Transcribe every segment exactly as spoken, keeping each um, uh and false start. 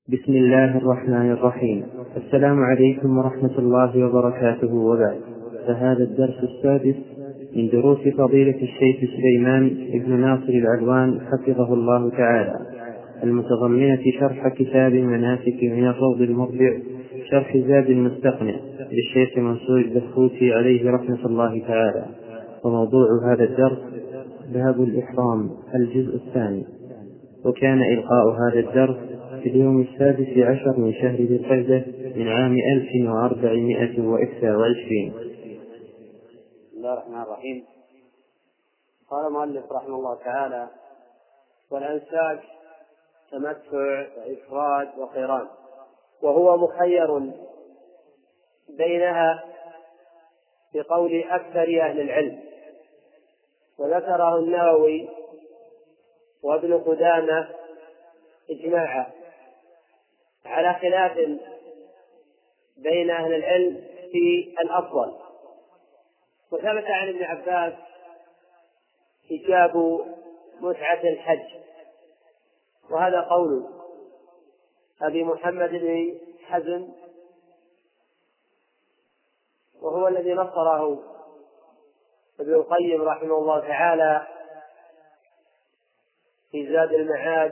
بسم الله الرحمن الرحيم. السلام عليكم ورحمة الله وبركاته، وبعد، فهذا الدرس السادس من دروس فضيلة الشيخ سليمان بن ناصر العلوان حفظه الله تعالى، المتضمنة شرح كتاب المناسك من الروض المربع شرح زاد المستقنع للشيخ منصور الدفوتي عليه رحمة الله تعالى. وموضوع هذا الدرس باب الإحرام الجزء الثاني. وكان إلقاء هذا الدرس في اليوم السادس عشر من شهر ذي القعدة من عام ألف وأربعمائة وإحدى وعشرين. بسم الله الرحمن الرحيم. قال المؤلف رحمه الله تعالى: والأنساك تمتع وإفراد وقران، وهو مخير بينها بقول أكثر أهل العلم، وذكره النووي وابن قدامة إجماعا على خلاف بين أهل العلم في الأفضل. وثبت عن ابن عباس إيجاب متعة الحج، وهذا قول أبي محمد بن حزم، وهو الذي نصره ابن القيم رحمه الله تعالى في زاد المعاد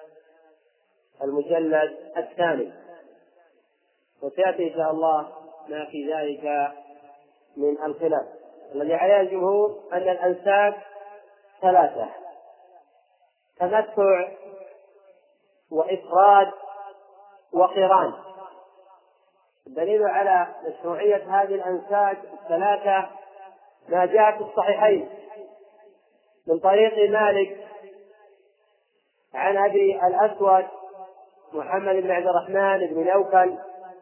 المجلد الثاني، وسيأتي إن شاء الله ما في ذلك من الخلاف. الذي عليه الجمهور أن الأنساك ثلاثة: تمتع وإفراد وقران. الدليل على مشروعية هذه الأنساك الثلاثة ما جاء في الصحيحين من طريق مالك عن أبي الأسود محمد بن عبد الرحمن بن نوفل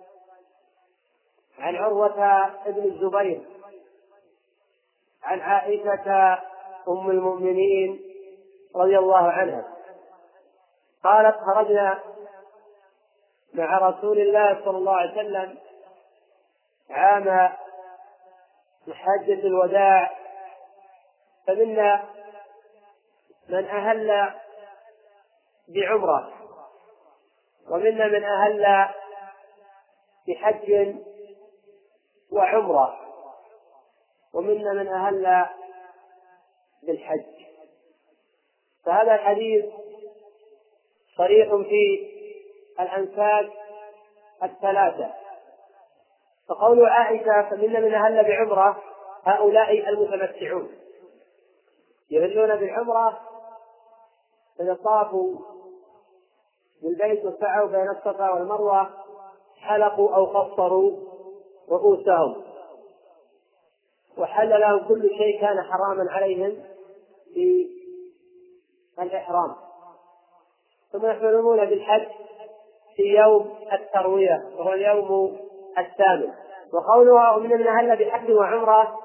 عن عروة بن الزبير عن عائشة أم المؤمنين رضي الله عنها قالت: خرجنا مع رسول الله صلى الله عليه وسلم عام حجة الوداع، فمنا من أهل بعمرة، ومنا من أهل بحج وعمرة، ومنا من أهل بالحج. فهذا الحديث صريح في الأنساك الثلاثة. فقول عائشة فمنا من أهل بعمرة، هؤلاء المتمتعون يهلون بالعمرة إذا طافوا بالبيت وسعوا بين الصفا والمروة، حلقوا أو قصروا رؤوسهم، وحل لهم كل شيء كان حراما عليهم في الإحرام، ثم يحرمون بالحج في يوم التروية وهو اليوم الثامن. وقولها ومن من أهل بحج وعمرة،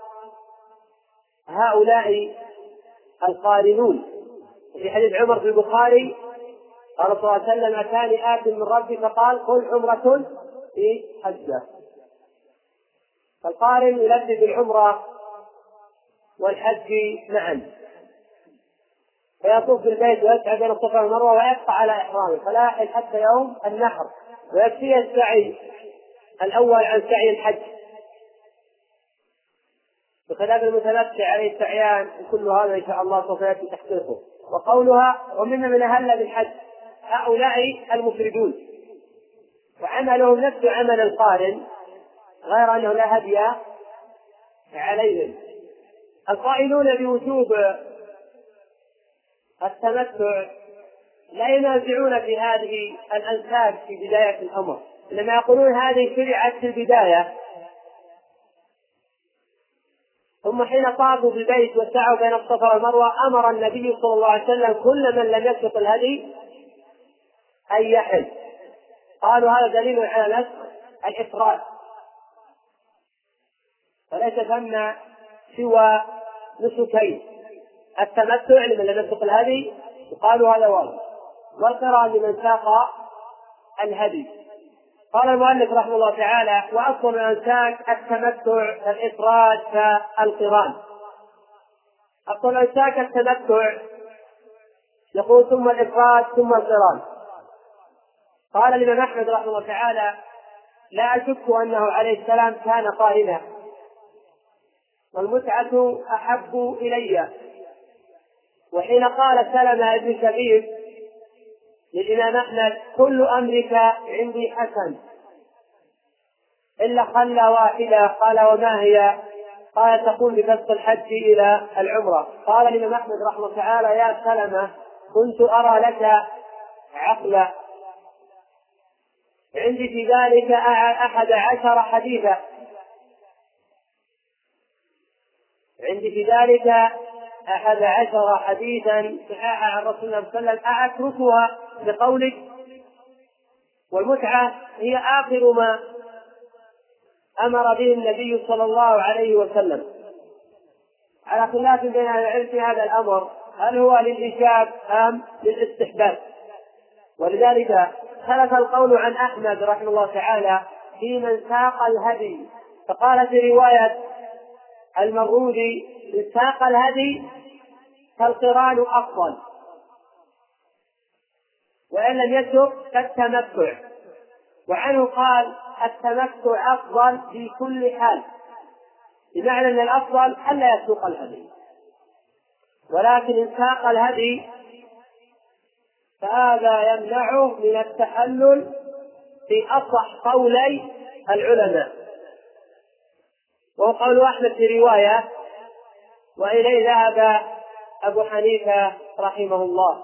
هؤلاء القارنون. في حديث عمر في البخاري قال صلى الله عليه وسلم: أتاني آت من ربي فقال قل عمرة في حجة. فالقارن يلبي بالعمرة والحج معا، فيطوف بالبيت ويسعى بين الصفا والمروة ويبقى على إحرامه فلا يحل حتى يوم النحر، ويكفيه السعي الأول عن سعي الحج، بخلاف المتمتع عليه السعيان، وكل هذا إن شاء الله سوف يأتي تحقيقه. وقولها ومن من أهل بالحج، هؤلاء المفردون، وعملهم نفس عمل القارن غير أنه لا هدي عليهم. القائلون بوجوب التمتع لا ينازعون في هذه الأنساك في بداية الأمر، لما يقولون هذه شرعت في البداية، ثم حين طافوا بالبيت وسعوا بين الصفا والمروة أمر النبي صلى الله عليه وسلم كل من لم يسبق الهدي أن يحل. قالوا هذا دليل على نسخ الإفراد، فليس ثم سوى نسكين: التمتع لمن لم يسبق الهدي، وقالوا هذا واجب، والقران لمن ساق الهدي. قال المؤلف رحمه الله تعالى: وأصل الأنساك التمتع الإفراد فالقران. أصل الأنساك التمتع، يقول ثم الإفراد ثم القران. قال الإمام أحمد رحمه الله تعالى: لا أشك أنه عليه السلام كان قارنا، والمتعة أحب إلي. وحين قال سلمة بن شبيب للإمام أحمد: كل أمرك عندي حسن إلا خلة واحدة، قال: وما هي؟ قال: تقول بفسق الحج إلى العمرة. قال الإمام أحمد رحمه الله تعالى: يا سلمة، كنت أرى لك عقلا، عندي في ذلك أحد عشر حديثا، عندي في ذلك أحد عشر حديثا صحاحا عن رسول الله صلى الله عليه وسلم، أتركها بقولك؟ والمتعة هي آخر ما أمر به النبي صلى الله عليه وسلم، على خلاف بين أهل العلم في هذا الأمر، هل هو للإيجاب أم للاستحباب؟ ولذلك اختلف القول عن أحمد رحمه الله تعالى في من ساق الهدي، فقال في رواية المرودي: إن ساق الهدي فالقران أفضل، وإن لم يسق فالتمتع. وعنه قال: التمتع أفضل في كل حال، بمعنى أن الأفضل ألا يسوق الهدي، ولكن إن ساق الهدي فهذا يمنعه من التحلل في أصح قولي العلماء، وهو قول أحمد في رواية، وإليه ذهب أبو حنيفة رحمه الله.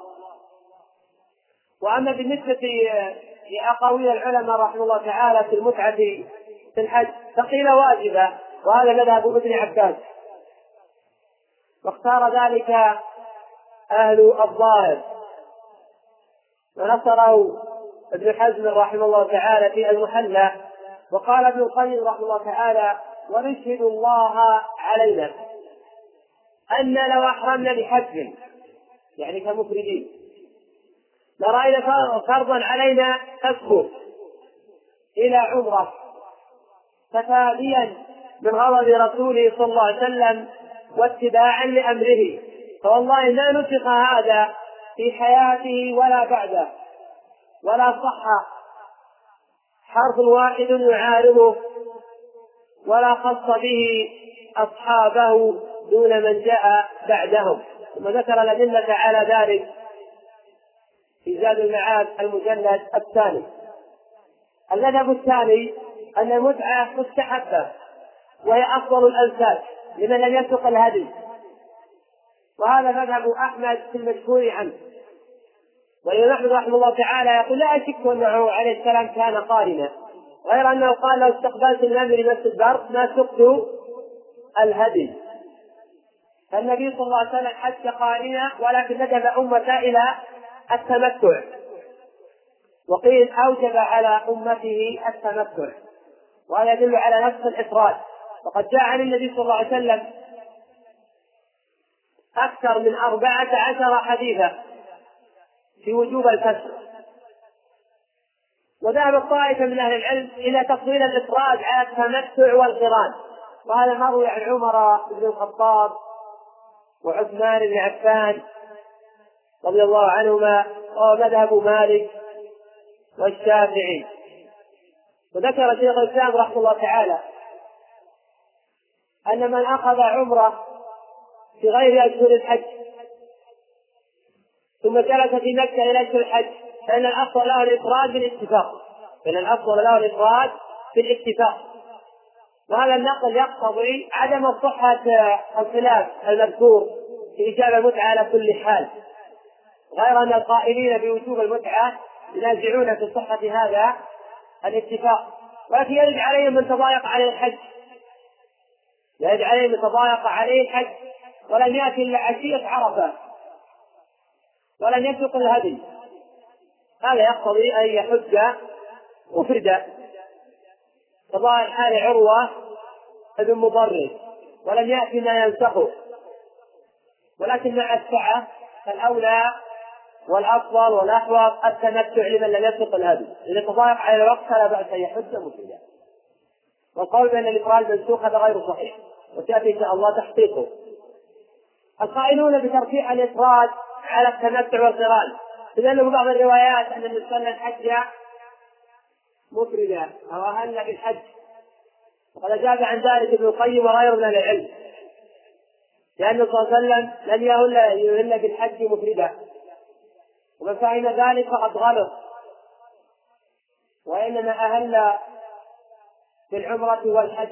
وأما بالنسبة لأقاويل العلماء رحمه الله تعالى في المتعة في الحج فقيل واجبة، وهذا مذهب ابن عباس، واختار ذلك أهل الظاهر، ونصره ابن حزم رحمه الله تعالى في المحلى. وقال ابن القيم رحمه الله تعالى: ونشهد الله علينا أن لو أحرمنا بحج، يعني كمفردين، لرأينا فرضا علينا تسقط إلى عمرة تفاديا من غضب رسوله صلى الله عليه وسلم واتباعا لأمره، فوالله ما نسخ هذا في حياته ولا بعده، ولا صح حرف واحد يعارضه، ولا خص به أصحابه دون من جاء بعدهم. ثم ذكر الأدلة على ذلك في زاد المعاد المجلد الثاني. المذهب الثاني أن المتعة مستحبة، وهي أفضل الأنساب لمن لم يسق الهدي، وهذا مذهب أحمد في المشهور عنه. والإمام أحمد رحمه الله تعالى يقول: لا أشك أنه عليه السلام كان قارنا، غير أنه قال: لو استقبلت الأمر بس البر ما سقت الهدي. فالنبي صلى الله عليه وسلم حج قارنا، ولكن ندب أمته إلى التمتع، وقيل أوجب على أمته التمتع، وهذا يدل على نفس الإفراد. وقد جاء عن النبي صلى الله عليه وسلم أكثر من أربعة عشر حديثا في وجوب الكسر. وذهب الطائفة من أهل العلم إلى تفضيل الإفراد على التمتع والقران، وهذا مروي عن عمر بن الخطاب وعثمان بن عفان رضي الله عنهما، وهو مذهب مالك والشافعي. وذكر شيخ الإسلام رحمه الله تعالى أن من أخذ عمره في غير أشهر الحج ثم جلس في مكة إلى أشهر الحج فإن الأفضل له الإفراد بالاتفاق، فإن الأفضل له الإفراد بالاتفاق. وهذا النقل يقتضي عدم صحة الخلاف المذكور في إيجاب المتعة على كل حال، غير أن القائلين بوجوب المتعة ينازعون في صحة هذا الاتفاق. ولكن يرد عليهم من تضايق عليه الحج، يرد عليهم من تضايق عليه الحج ولم يأتي إلا عشية عرفة ولم يسق الهدي، هذا يقتضي أن يحج مفردا، كظاهر حال عروة بن مضرب، ولم يأتي ما ينسخه. ولكن مع السعة فالأولى والأفضل والأحوط التمتع لمن لم يسق الهدي، إذا تضايق على الوقت فلا بأس أن يحج مفردا. والقول بأن الإفراد منسوخ هذا غير صحيح، وتأتي إن شاء الله تحقيقه. القائلون بترفيع الإفراد على التمتع والقران، لأنه بعض الروايات أن النبي صلى الله عليه وسلم حج مفردا أو أهل بالحج. وقد أجاب عن ذلك ابن القيم وغيره من العلم، لأنه صلى الله عليه وسلم لم يهل يهل بالحج مفردا، ومن فهم ذلك فقد غلط، وإنما أهل بالعمرة والحج.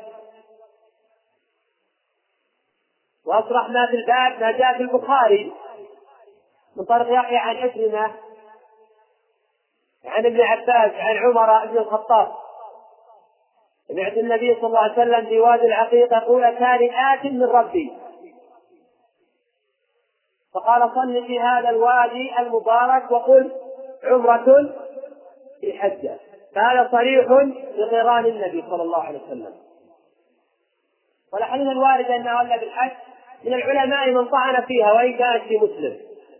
وأصرح ما في الباب ما جاء في البخاري من طريق يحيى عن عكرمة عن ابن عباس عن عمر بن الخطاب سمعت النبي صلى الله عليه وسلم في وادي العقيق يقول: أتاني آت من ربي فقال: صل في هذا الوادي المبارك وقل عمرة في حجة. فهذا صريح بقران النبي صلى الله عليه وسلم. والحديث الوارد أنه أهل بالحج من العلماء من طعن فيها وإن كانت في مسلم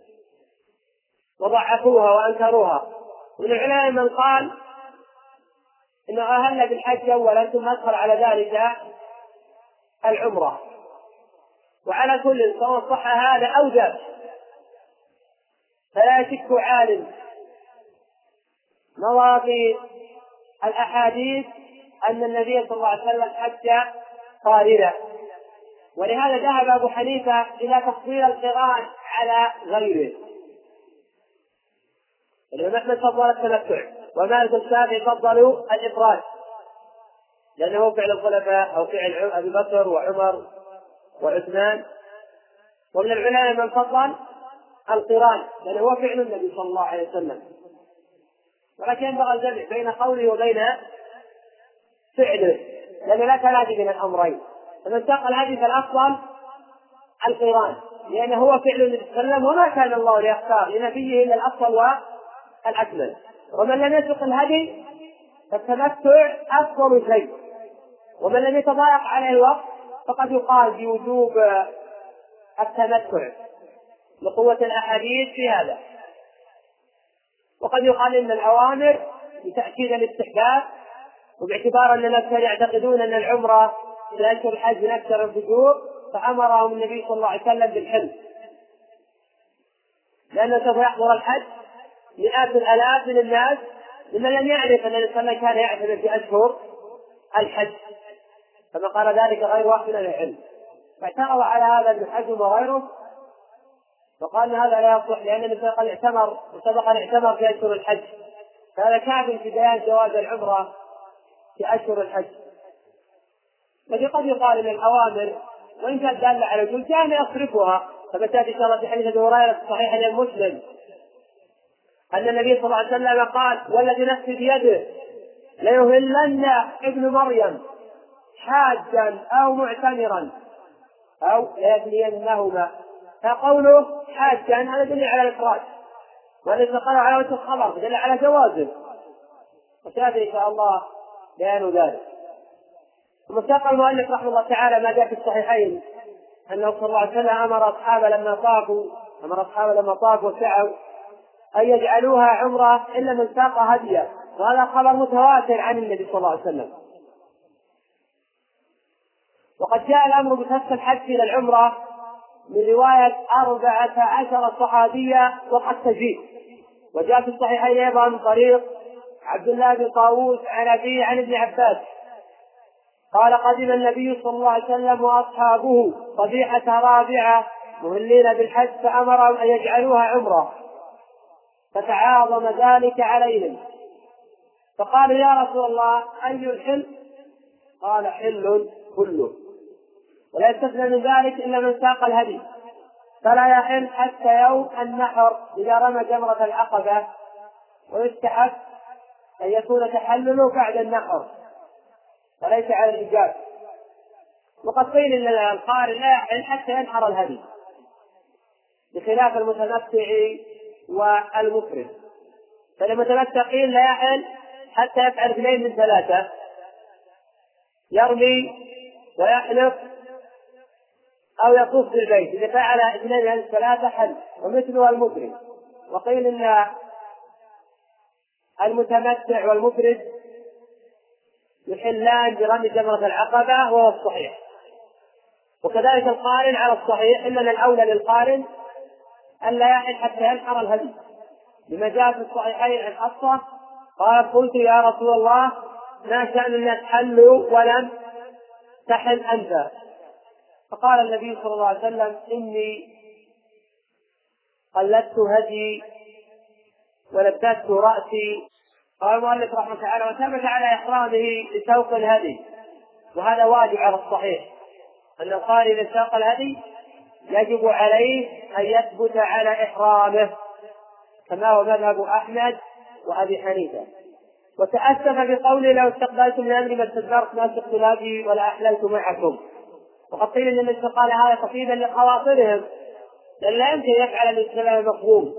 وضعفوها وأنكروها، ومن العلماء من قال إنه أهل بالحج أولا ثم أدخل على ذلك العمرة. وعلى كل سواء صح هذا أو ذاك فلا يشك عالم مواقي الأحاديث أن النبي صلى الله عليه وسلم حج قارنا، ولهذا ذهب أبو حنيفة إلى تفضيل القران على غيره. الإمام أحمد فضل التمتع، ومالك الشافعي فضلوا الإفراد لأنه فعل الخلفاء أو فعل أبي بكر وعمر وعثمان. ومن العلماء من فضل القران لأنه هو فعل النبي صلى الله عليه وسلم، ولكن ينبغي الجمع بين قوله وبين فعله لأنه لا تنافي بين الأمرين. فمن ساق الهدي فالأفضل القران لأنه هو فعل النبي صلى الله عليه وسلم، وما كان الله ليختار لنبيه إلا الأفضل والأكمل. ومن لم يسق الهدي فالتمتع أفضل شيء، ومن لم يتضايق عليه الوقت فقد يقال بوجوب التمتع لقوة الأحاديث في هذا. وقد يقال إن الأوامر لتأكيد الاستحباب، وباعتبار أن الناس يعتقدون أن العمرة في أشهر الحج من أكثر الفجور فأمرهم النبي صلى الله عليه وسلم بالحل، لأنه سوف يحضر الحج مئات الآلاف من الناس ممن لم يعرف أن الإنسان كان يعتمد في أشهر الحج، كما قال ذلك غير واحد من العلم. فاعترض على هذا ابن حزم وغيره وقال هذا لا يصح، لأن النبي قد اعتمر وسبق أن اعتمر في أشهر الحج، فهذا كافٍ في بيان جواز العمرة في أشهر الحج. لكن قد يقال ان الاوامر وان كانت داله على وجوب كان يصرفها، فبتاتي ان شاء الله في حديث ابي هريره الصحيح عن مسلم ان النبي صلى الله عليه وسلم قال: والذي نفسي بيده ليهلن ابن مريم حاجا او معتمرا او ليبنينهما. فقوله حاجا هذا يدل على الافراد، وليس قال على وجه الخبر، يدل على جوازه، وسياتي ان شاء الله بيان ذلك. ثم ساق المؤلف رحمه الله تعالى ما جاء في الصحيحين انه صلى الله عليه وسلم امر اصحابه لما طافوا امر اصحابه لما طافوا وسعوا ان يجعلوها عمره الا من ساق هديا، وهذا خبر متواتر عن النبي صلى الله عليه وسلم. وقد جاء الامر بفتح الحج الى العمره من روايه اربعه عشر صحابيه وقد تزيد، وجاء في الصحيحين ايضا من طريق عبد الله بن طاووس عن ابيه عن ابن عباس قال: قدم النبي صلى الله عليه وسلم واصحابه صبيحة رابعة مهلين بالحج فامرهم ان يجعلوها عمره، فتعاظم ذلك عليهم، فقالوا: يا رسول الله اي الحل؟ قال: حل كله، ولا يستثنى من ذلك الا من ساق الهدي، فلا يحل حتى يوم النحر اذا رمى جمرة العقبة، ويستحب ان يكون تحلله بعد النحر وليس على الإجابة. وقد قيل ان القارن لا يحل حتى ينحر الهدي بخلاف المتمتع والمفرد، فالمتمتع قيل لا يحل حتى يفعل اثنين من ثلاثة: يرمي ويحلق أو يطوف بالبيت، إذا فعل اثنين من ثلاثة حل، ومثله المفرد. وقيل ان المتمتع والمفرد يحلان برمي جمرة العقبة وهو الصحيح، وكذلك القارن على الصحيح، إلا أن الأولى للقارن أن لا يحل حتى ينحر الهدي، لما جاء في الصحيحين عن حفصة قال قلت يا رسول الله ما شأننا تحلوا ولم تحل أنت؟ فقال النبي صلى الله عليه وسلم إني قلدت هدي ولبست رأسي. قال المؤلف رحمه الله تعالى وثبت على إحرامه لسوق الهدي، وهذا واجب على الصحيح أن القارئ لسوق الهدي يجب عليه أن يثبت على إحرامه كما هو مذهب أحمد وأبي حنيفة. وتأسف بقوله لو استقبلت من أمري ما استدبرت ما سقت الهدي ولا أحللت معكم. وقد قيل أن النبي قال هذا تقييدا لخواطرهم، لأن لا يمكن يفعل الإسلام المفهوم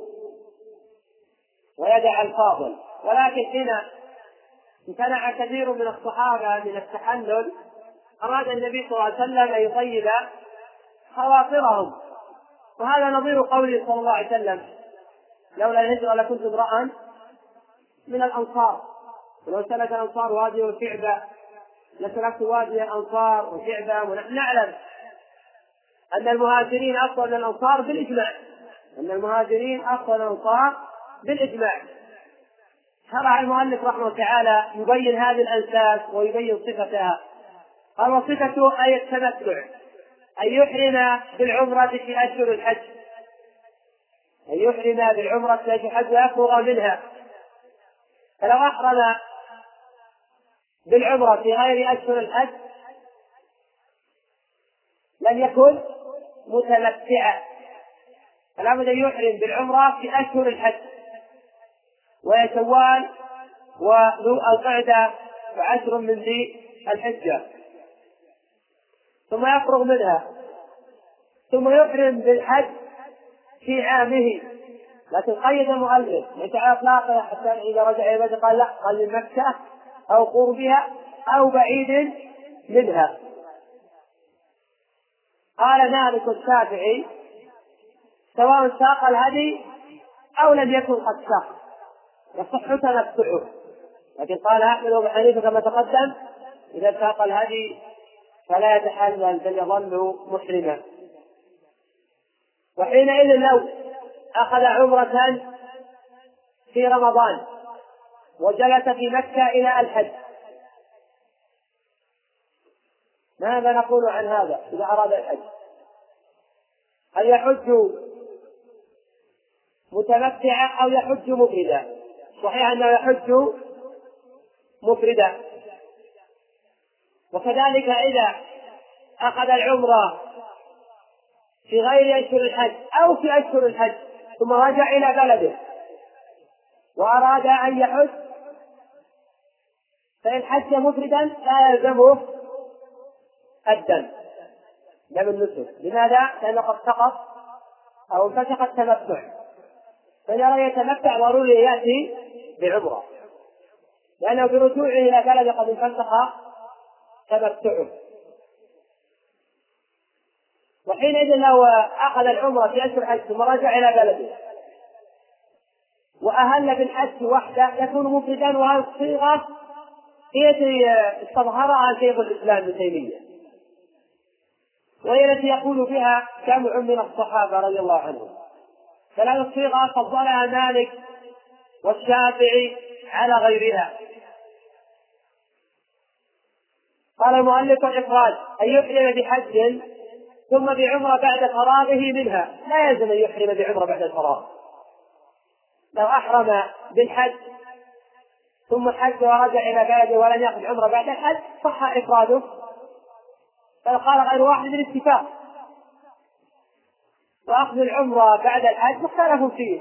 ويدع الفاضل، ولكن هنا امتنع كثير من الصحابة من التحلل، أراد النبي صلى الله عليه وسلم أن يطيب خواطرهم. وهذا نظير قوله صلى الله عليه وسلم لولا الهجرة لكنت امرأ من الأنصار، ولو سلك الأنصار وادي وشعبة لسلكت وادي الأنصار وشعبة. ونحن نعلم أن المهاجرين أفضل من الأنصار بالإجماع، أن المهاجرين أفضل من الأنصار بالإجماع. شرع المؤلف رحمه الله تعالى يبين هذه الأنساب ويبين صفتها. قال وصفته أي التمتع، أن يحرم بالعمرة في أشهر الحج، أن يحرم بالعمرة في أشهر الحج ويفرغ منها. فلو أحرم بالعمرة في غير أشهر الحج لم يكن متمتعا، فلا بد أن يحرم بالعمرة في أشهر الحج وهي شوال وذو القعدة وعشر من ذي الحجة، ثم يفرغ منها، ثم يحرم بالحج في عامه. لكن قيد المؤلف ليس على اطلاقه حتى اذا رجع الى قال لا، قال من مكة او قربها او بعيد منها. قال مالك الشافعي سواء ساق الهدي او لم يكن قد ساق يصح تمتعه، لكن قال احمد وابو حنيفه كما تقدم اذا ساق الهدي فلا يتحلل بل يظل محرما. وحينئذ لو أخذ عمرة في رمضان وجلس في مكة إلى الحج ماذا نقول عن هذا إذا أراد الحج؟ هل يحج متمتعا أو يحج مفردا؟ صحيح أنه يحج مفردا. وكذلك إذا أخذ العمرة في غير أشهر الحج أو في أشهر الحج ثم رجع إلى بلده وأراد أن يحج فإن حج مفردا لا يلزمه الدم دم النسك. لماذا؟ لأنه قد سقط أو انفسخ التمتع، فإذا أراد يتمتع ضروري يأتي بعمرة، لأنه برجوعه إلى بلده قد انفسخ تمتعه. وحينئذ لو أخذ العمرة في أشهر الحج ثم رجع إلى بلده وأهل بالحج وحده يكون مفردا، وهذه الصيغة هي التي استظهرها شيخ الإسلام ابن تيمية، وهي التي يقول بها جمع من الصحابة رضي الله عنهم. فهذه الصيغة فضلها مالك والشافعي على غيرها. قال المؤلف الإفراد أن يحرم بحج ثم بعمرة بعد فراغه منها، لا يلزم أن يحرم بعمرة بعد الفراغ. لو أحرم بالحج ثم حج ورجع إلى بلده ولم يأخذ عمرة بعد الحج صح إفراده، بل قال غير واحد بالاتفاق. وأخذ العمرة بعد الحج مختلف فيه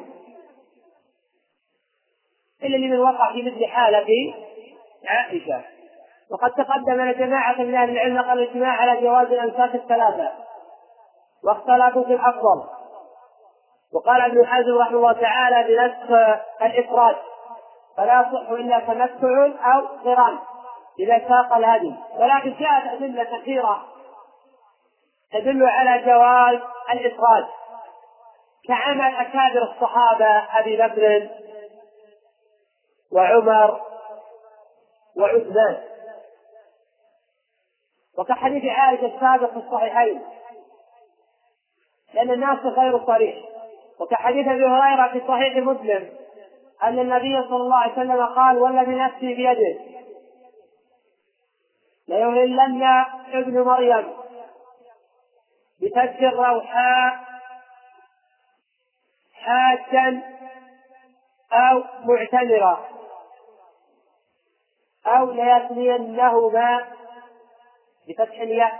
إلا لمن وقع في مثل حالة عائشة. وقد تقدم أن جماعة من أهل العلم نقل الاجماع على جواز الأنساك الثلاثة واختلفوا في الأفضل. وقال ابن حزم رحمه الله تعالى بنسخ الإفراد فلا يصح إلا تمتع أو قران إذا ساق الهدي، ولكن جاءت أدلة كثيرة تدل على جواز الإفراد كعمل أكابر الصحابة أبي بكر وعمر وعثمان، وكحديث عائشة السابق في الصحيحين لأن الناس غير صريح، وكحديث أبي هريرة في صحيح مسلم أن النبي صلى الله عليه وسلم قال: والذي نفسي بيده ليهلن ابن مريم بفج الروحاء حاجا أو معتمرا أو ليثنينهما بفتح الياء.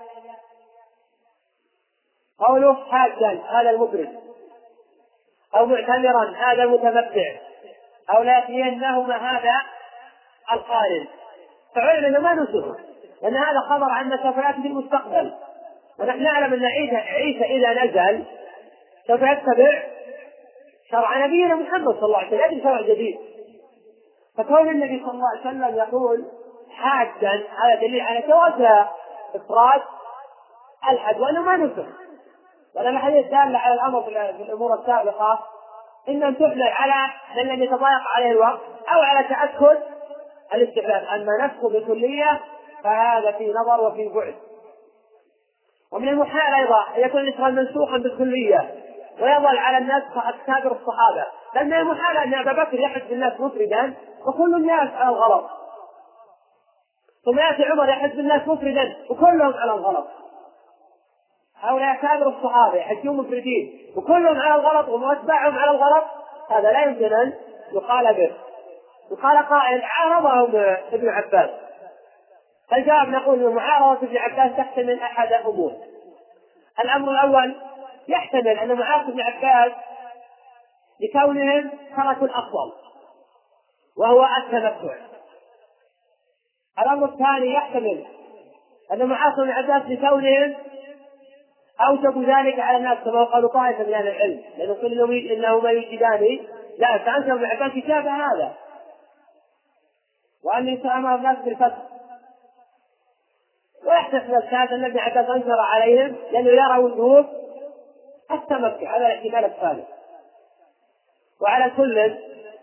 قوله حاجا هذا المفرد، أو معتمرا هذا المتمتع، أو ليثنينهما هذا القارن. فعلم أنه ما نسخ، لأن هذا خبر عن سوف يأتي في المستقبل، ونحن نعلم أن عيسى, عيسى إذا نزل سوف يتبع شرع نبينا محمد صلى الله عليه وسلم، هذا شرع جديد. فكون النبي صلى الله عليه وسلم يقول حاجا هذا دليل على جواز إفراد الحج وأنه ما نسخ، ولما حديث دال على الأمر في الأمور السابقة إن أن تحمل على من لم يتضايق عليه الوقت أو على تأكد الاستحباب. أما نسخ بكلية فهذا في نظر وفي بعد. ومن المحال أيضا أن يكون الإسلام منسوخا بالكلية ويظل على الناس كأكابر الصحابة، لأن المحال أن أبا بكر يحج بالناس مفردا وكل الناس على الغلط، ثم يأتي عمر يحج بالناس مفردا وكلهم على الغلط. هؤلاء أكابر الصحابة يحجون مفردين وكلهم على الغلط وأتباعهم على الغلط، هذا لا يمكن أن يقال به. وقال قائل: عارضهم ابن عباس. فالجواب نقول أن معارضة ابن عباس تحتمل أحد أمور. الأمر الأول يحتمل أن معارضة ابن عباس لكونهم تركوا الأفضل وهو التمتع. الأمر الثاني يحتمل أن معارضة ابن عباس لكونهم أوجبوا ذلك على الناس كما قالوا طائفة من أهل العلم، لأنه قيل إنهما يوجدان لا فأنزل ابن عباس كتاب هذا، وأن يتأمر الناس بالفتح. ويحتمل هذا الذي عباس أنكر عليهم لأنه يرى وجوب التمتع، هذا الاحتمال الثالث. وعلى كل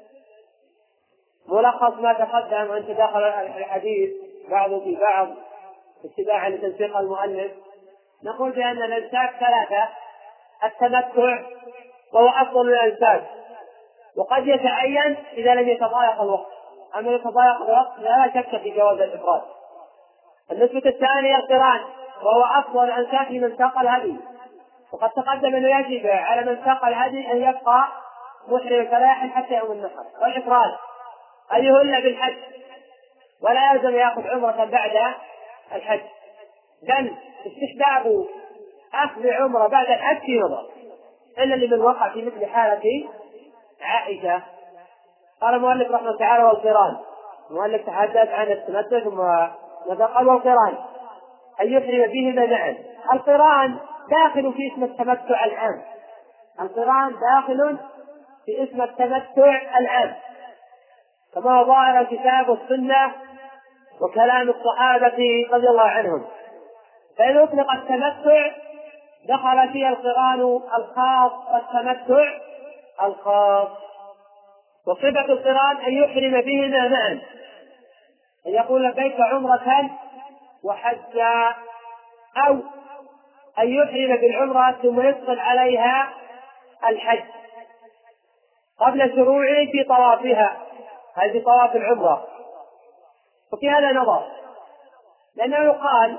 ملخص ما تقدم أن تداخل الحديث بعض في بعض اتباعا لتنسيق المؤلف، نقول بأن الأنساك ثلاثة: التمتع وهو أفضل الأنساك وقد يتعين إذا لم يتضايق الوقت، أما يتضايق الوقت لا شك في جواز الإفراد. النسبة الثانية القران وهو أفضل الأنساك لمن ساق الهدي، وقد تقدم أنه يجب على من ساق الهدي أن يبقى محرم فلاح حتى يوم النحر. والإفراد أن يهل بالحج ولا يلزم يأخذ عمرة بعد الحج، بل استحباب أخذ عمرة بعد الحج في نظر إلا لمن وقع في مثل حالة عائشة. قال المؤلف رحمه الله تعالى: والقران. المؤلف تحدث عن التمتع ثم نقل والقران أن يحرم بهما معا. القران داخل في اسم التمتع العام، القران داخل في اسم التمتع العام كما هو ظاهر الكتاب والسنة وكلام الصحابة رضي الله عنهم. فإذا أطلق التمتع دخل فيه القران الخاص والتمتع الخاص. وصفة القران أن يحرم بهما معا، أن يقول لبيك عمرة وحجا، أو أن يحرم بالعمرة ثم يدخل عليها الحج قبل شروعه في طوافها، هذه طواف العمرة. وفي هذا نظر، لأنه يقال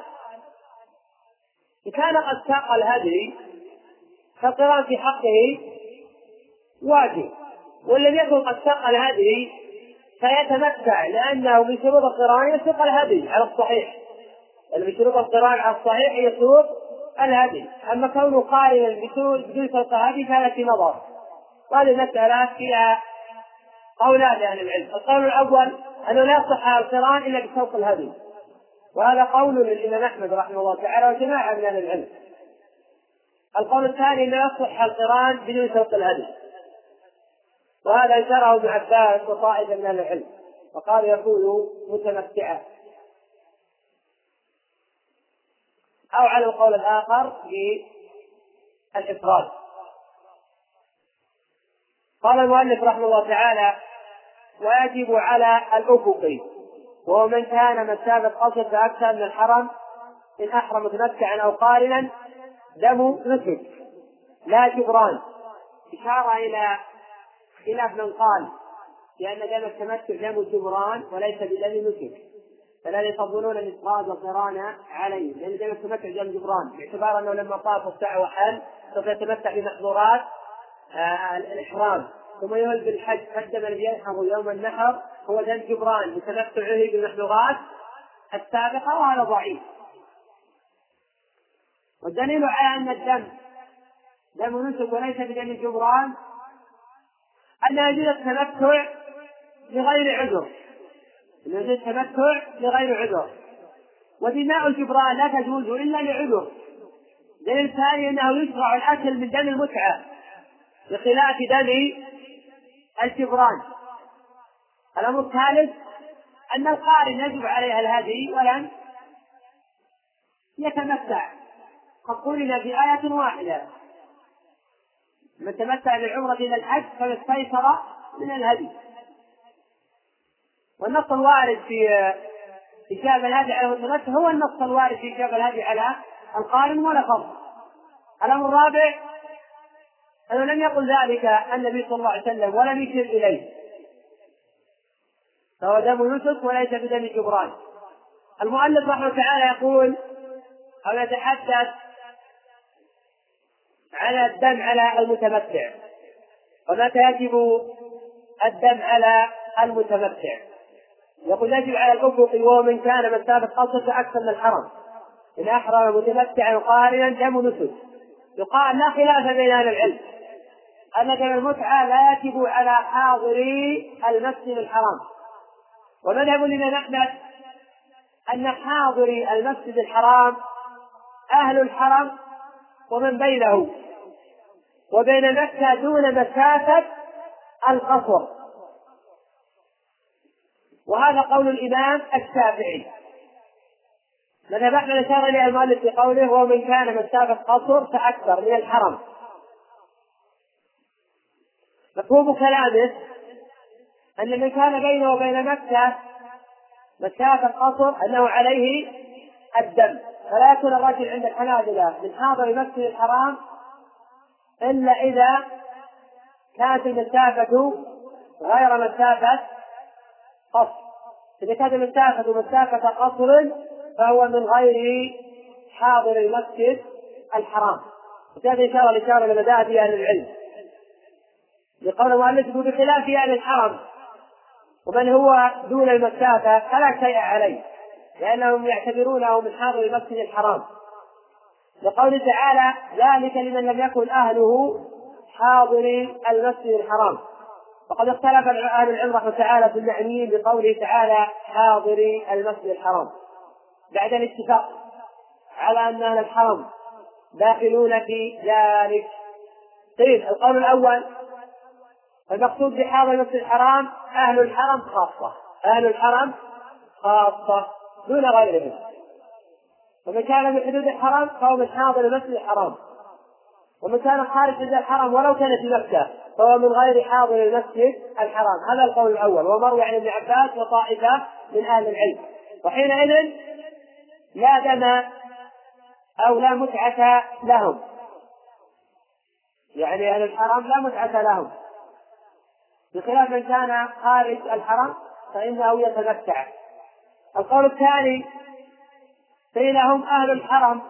إن كان قد ساق الهدي فالقران في حقه واجب، وإن لم يكن قد ساق الهدي فيتمتع، لأنه من شروط القران يسوق الهدي على الصحيح، لأن من شروط القران على الصحيح يسوق الهدي. أما كونه قائلا بدون سوق الهدي فهذا في نظر. وهذه المسألة فيها قولان لأهل العلم. القول الأول أنه لا يصح القران إلا بسوق الهدي، وهذا قول للإمام أحمد رحمه الله تعالى وجماعة من أهل العلم. القول الثاني أنه يصح القران بدون سوق الهدي، وهذا ذكره ابن عباس وطائفة من أهل العلم، وقال يكون متمتعا. أو على القول الآخر بالإفراد. قال المؤلف رحمه الله تعالى: ويجب على الأفقي وهو من كان مسافة قصر فأكثر من الحرم إن أحرم متمتعا أو قارنا دم نسك لا جبران، إشارة إلى خلاف من قال لأن دم التمتع دم الجبران وليس بدم نسك، فلا يفضلون الإفراد والقران عليه، لأن دم التمتع دم جبران، باعتبار أنه لما طاف السعي وحل سوف يتمتع بمحظورات آه الإحرام، ثم يهل بالحج، فالدم الذي ينحر يوم النحر هو دم جبران بتمتعه بالمحظورات السابقة، وهذا ضعيف. والدليل على أن الدم دم نسك وليس بدم جبران أن يجوز التمتع لغير عذر، أن يجوز التمتع لغير عذر، ودماء الجبران لا تجوز إلا لعذر. دليل ثاني أنه يشرع الأكل من دم المتعة بخلاف دم الجبران. الأمر الثالث أن القارن يجب عليها الهدي ولم يتمتع، قد قلنا في آية واحدة: من تمتع بالعمرة إلى الحج فما استيسر من الهدي. والنص الوارد في إجابة الهدي على المتمتع هو النص الوارد في إجابة الهدي على القارن ولا فرق. الأمر الرابع أنه لم يقل ذلك النبي صلى الله عليه وسلم ولم يشر إليه، فهو دم نسك وليس بدم جبران. المؤلف رحمه الله تعالى يقول أو يتحدث على الدم على المتمتع، ومتى يجب الدم على المتمتع. يقول يجب على الأفق وهو من كان مسافة قصر أكثر من الحرم، إن أحرم متمتعا قارنا دم نسك. يقال لا خلاف بين أهل العلم أن دم المتعة لا يجب على حاضري المسجد الحرام، ومذهب الإمام أحمد أن حاضري المسجد الحرام أهل الحرم ومن بينه وبين مكة دون مسافة القصر، وهذا قول الإمام الشافعي. مذهب أحمد أشار إليه المؤلف في قوله ومن كان مسافة قصر فأكثر من الحرم. مفهوم كلامه أن من كان بينه وبين مكة مسافة قصر أنه عليه الدم، فلا يكون الرجل عند الحنابلة من حاضر مسجد الحرام إلا إذا كانت المسافة غير مسافة قصر. إذا كانت المسافة مسافة قصر فهو من غير حاضر المسجد الحرام. وهذه إشارة الإشارة لمذاهب أهل العلم، لقول المؤلف بخلاف أهل الحرم ومن هو دون المسافة فلا شيء عليه، لأنهم يعتبرونه من حاضر المسجد الحرام، لقول تعالى ذلك لمن لم يكن أهله حاضر المسجد الحرام. وقد اختلف أهل العلم رحمه تعالى في المعنيين بقوله تعالى حاضر المسجد الحرام بعد الاتفاق على أن أهل الحرم داخلون في ذلك. طيب، القول الأول المقصود بحاضر المسجد الحرام أهل الحرم خاصة، أهل الحرم خاصة دون غيرهم، ومن كان من حدود الحرم فهو من حاضر المسجد الحرام، ومن كان خارج حدود الحرم ولو كان في مكة فهو من غير حاضر المسجد الحرام. هذا القول الأول، ومروي عن ابن عباس وطائفة من أهل العلم. وحينئذ لا دم أو لا متعة لهم، يعني أهل الحرم لا متعة لهم، بخلاف من كان خارج الحرم فإنه يتمتع. القول الثاني قيل هم أهل الحرم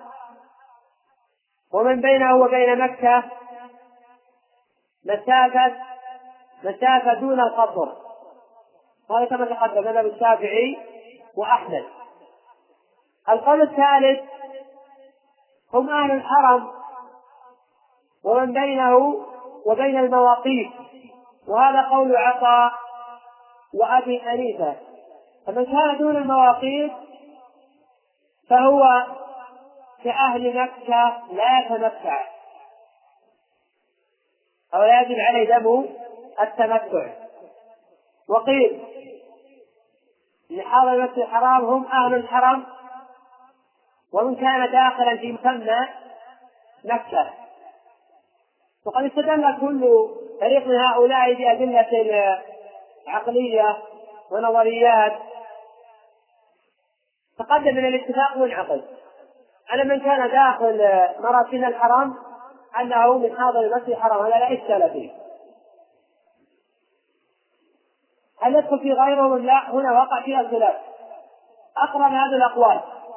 ومن بينه وبين مكة مسافة مسافة دون القصر، هذا كما تقدم مذهب الشافعي وأحمد. القول الثالث هم أهل الحرم ومن بينه وبين المواقيت، وهذا قول عطاء وأبي حنيفة. فمن كان دون المواقيت فهو كأهل مكة لا يتمتع أو لا يجب عليه دم التمتع. وقيل لحاضر المسجد الحرام هم أهل الحرم ومن كان داخلا في مسمى مكة. وقد استدل كل فريق من هؤلاء بأدلة عقلية ونظريات تقدم من الاتفاق والعقل على من كان داخل مراسم الحرم أنه من حاضر المسجد الحرام، هذا لا إشكال فيه. هل يدخل في غيره ولا لا؟ هنا وقع فيها الخلاف. أقرب هذه الأقوال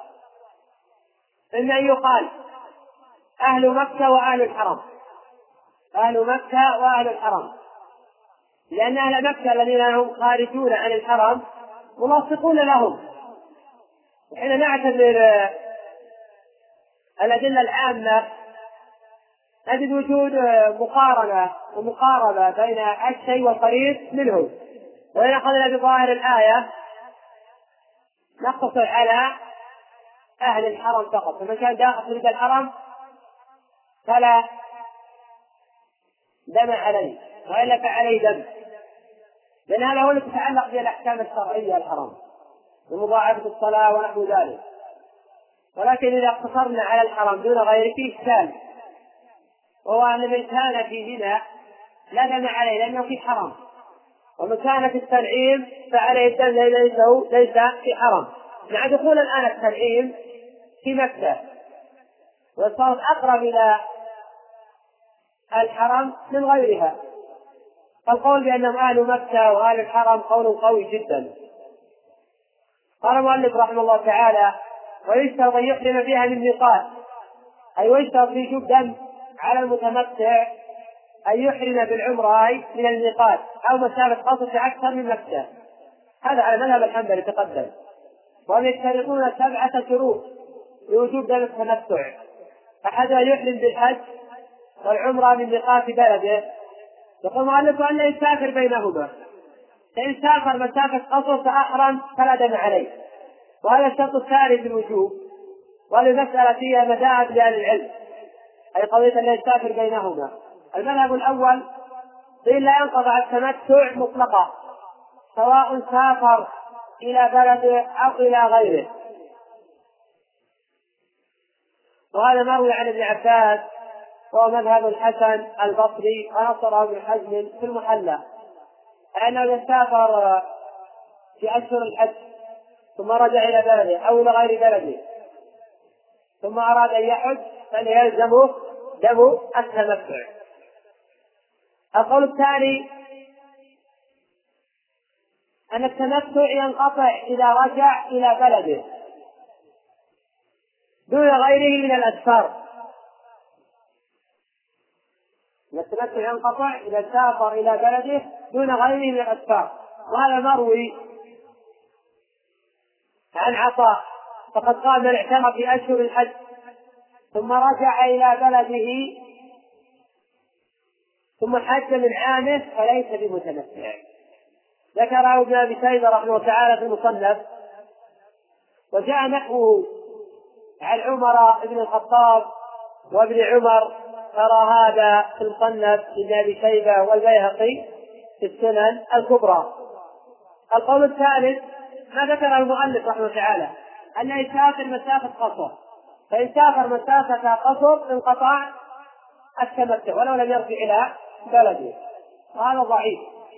إن يقال أهل مكة وأهل الحرم، أهل مكة وأهل الحرم، لأن أهل مكة الذين هم خارجون عن الحرم ملاصقون لهم. وحين نعتبر الأدلة العامة نجد وجود مقارنة ومقاربة بين الشيء والقريب منه، وإن أخذنا بظاهر الآية نقتصر على أهل الحرم فقط، فمن كان داخل حدود الحرم فلا دم عليه، وإلا فعليه دم، لأن هذا هو الذي يتعلق بالأحكام الشرعية الحرم ومضاعفة الصلاة ونحو ذلك. ولكن إذا اقتصرنا على الحرم دون غيره فيه إشكال، وهو أن من كان في منى لا دم عليه لأنه في حرم، ومن كان في التنعيم فعليه الدم ليس في حرم، مع دخول الآن التنعيم في مكة وصارت أقرب إلى الحرم من غيرها. فالقول بأنهم أهل مكة وأهل الحرم قول قوي جدا. قال المؤلف رحمه الله تعالى: ويشترط أن يحرم فيها من ميقات، أي ويشترط في وجوب دم على المتمتع أن يحرم بالعمرة من الميقات أو مسافة قصر أكثر من مكة. هذا على مذهب الحنبلي تقدم. وهم يشترطون سبعة شروط لوجوب دم التمتع: أحدها يحرم بالحج والعمرة من ميقات بلده. يقول المؤلف أن يسافر بينهما، فإن سافر مسافة قصر فأحرم فلا دم عليه، وهذا الشرط الثاني بالوجوب. وهذه المسألة فيها مذاهب لأهل العلم، أي قضية أن يسافر بينهما. المذهب الأول قيل لا ينقطع التمتع مطلقا سواء سافر إلى بلده أو إلى غيره، وهذا مروي عن ابن عباس وهو مذهب الحسن البصري ونصره ابن حزم في المحلى، أنه سافر في أشهر الحج ثم رجع إلى بلده أو إلى غير بلده ثم أراد أن يحج فإن يلزمه دم التمتع. القول الثاني أن التمتع ينقطع إذا رجع إلى بلده دون غيره من الأسفار. التمتع ينقطع إذا سافر إلى بلده دون غيره من الأسفار، وهذا مروي عن عطاء فقد قال: من اعتمر في أشهر الحج ثم رجع إلى بلده ثم حج من عامه فليس بمتمتع. ذكره ابن أبي شيبة رحمه الله تعالى في المصنف، وجاء نحوه عن عمر بن الخطاب وابن عمر، ترى هذا في المصنف ابن أبي شيبة والبيهقي في السنن الكبرى. القول الثالث ما ذكره المؤلف رحمه الله تعالى، أن يسافر مسافة قصر، فإن سافر مسافة قصر انقطع التمتع ولو لم يرجع إلى بلده، وهذا ضعيف.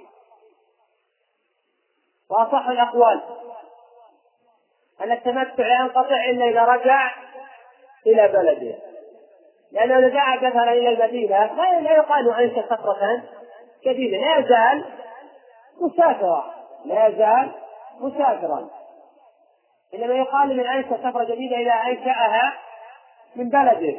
وأصح الأقوال أن التمتع لا ينقطع إلا إذا رجع إلى بلده، لأنه إذا ذهب مثلا إلى المدينة لا يقال عيش سفرة جديدة، لا يزال مسافرا لا يزال مسافرا إنما يقال من أنشأ سفرة جديدة إذا أنشأها من بلده.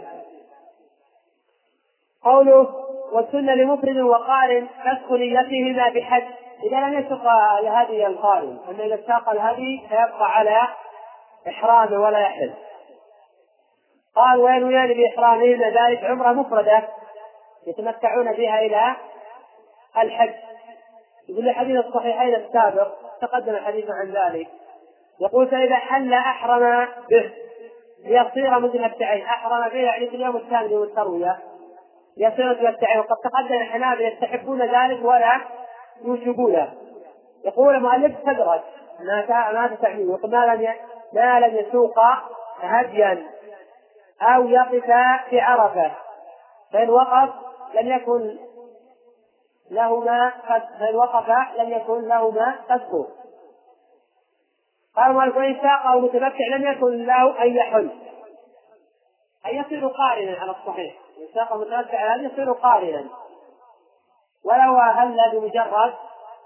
قوله: والسنة لمفرد وقارن فسخ نيتهما بحج، إذا لم يسق الهدي القارن، أما إذا ساق الهدي فيبقى على إحرامه ولا يحل. قال: وينويان بإحرامهما ذلك عمرة مفردة يتمتعون بها إلى الحج. يقول الحديث الصحيحين السابق تقدم الحديث عن ذلك، يقول: فإذا حل أحرم به ليصير متمتعين. أحرم به يعني في اليوم الثاني من التروية يصير متمتعين، وقد تقدم الحنابلة يستحبون ذلك ولا يوجبونه. يقول المؤلف: تدرج ما تتعميم، يقول: ما لم ما لم يسوق هديا أو يقف في عرفة، فإن وقف لم يكن لهما فإن وقف لم يكن لهما فسق. قال: وإن ساق أو متمتع لم يكن له أن يحل، أن يصير قارنا على الصحيح. إن ساق متمتع أن يصير قارنا، ولو أهل بمجرد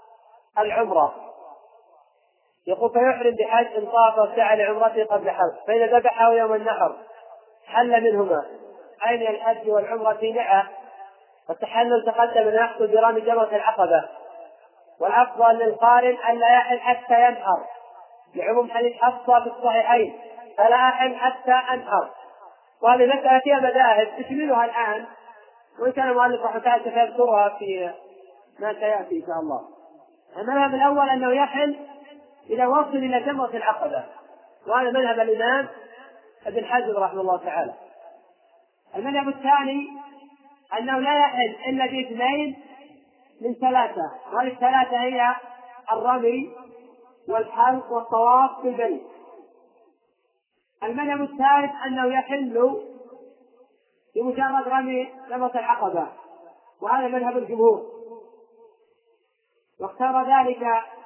العمرة. يقول فيحرم بحج إن طاف وسعى لعمرته قبل حج، فإذا ذبحه يوم النحر حل منهما، أي من الحج والعمرة معه. والتحلل تقدم أن يحصل برمي جمرة العقبة، والأفضل للقارن أن لا يحل حتى ينحر، لعموم حديث حفصة في الصحيحين فلا أحل حتى أنحر. وهذه مسألة فيها مذاهب تشملها الآن، وإن كان المؤلف رحمه الله سيذكرها في ما سيأتي إن شاء الله. المذهب الأول أنه يحل إذا وصل إلى جمرة العقبة، وهذا مذهب الإمام ابن حزم رحمه الله تعالى. المذهب الثاني أنه لا يحل إلا باثنين من ثلاثة، وهذه الثلاثة هي الرمي والحلق والطواف بالبيت. المذهب الثالث أنه يحل بمجرد رمي جمرة العقبة، وهذا مذهب الجمهور، واختار ذلك